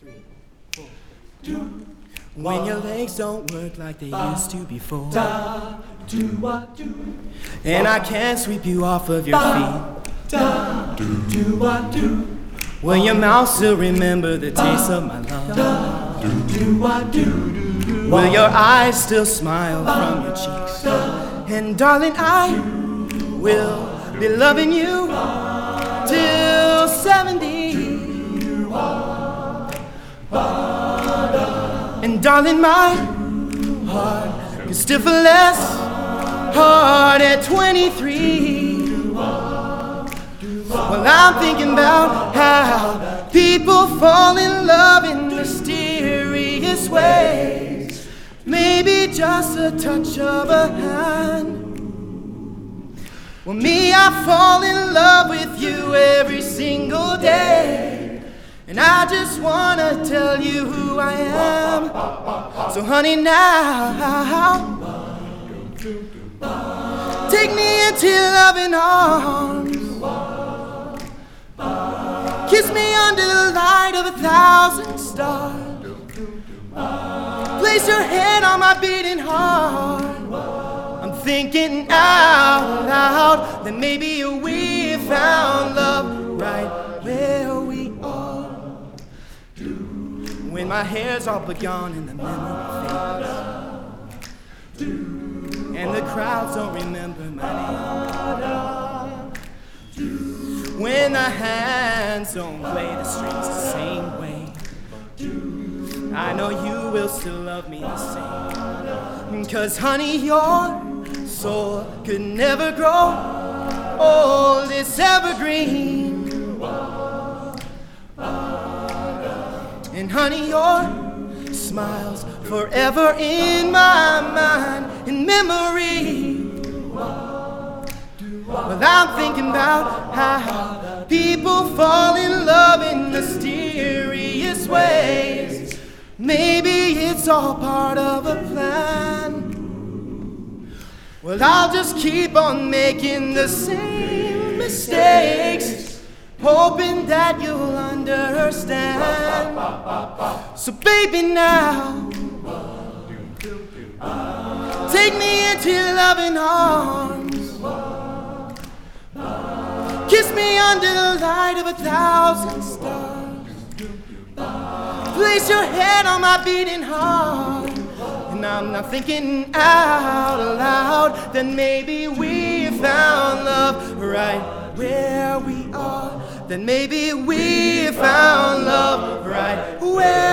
When your legs don't work like they used to before, and I can't sweep you off of your feet, will your mouth still remember the taste of my love? Will your eyes still smile from your cheeks? And darling, I will be loving you till 70. And darling, my heart can still feel less hard at 23. Well, I'm thinking about how people fall in love in mysterious ways. Maybe just a touch of a hand. Well, me, I fall in love with you every single day. And I just wanna tell you who I am. So honey, now take me into your loving arms. Kiss me under the light of 1,000 stars. Place your head on my beating heart. I'm thinking out loud that maybe we found love right where we are. When my hair's all but gone and the memory fades, and the crowds don't remember my name, when the hands don't play the strings the same way, I know you will still love me the same. 'Cause honey, your soul could never grow old, it's evergreen. And honey, your smile's forever in my mind, in memory. Well, I'm thinking about how people fall in love in mysterious ways. Maybe it's all part of a plan. Well, I'll just keep on making the same mistakes, hoping that you'll understand. So baby, now take me into your loving arms. Kiss me under the light of 1,000 stars. Place your head on my beating heart. And I'm not thinking out loud that maybe we found love right where we are. Then maybe we found love right where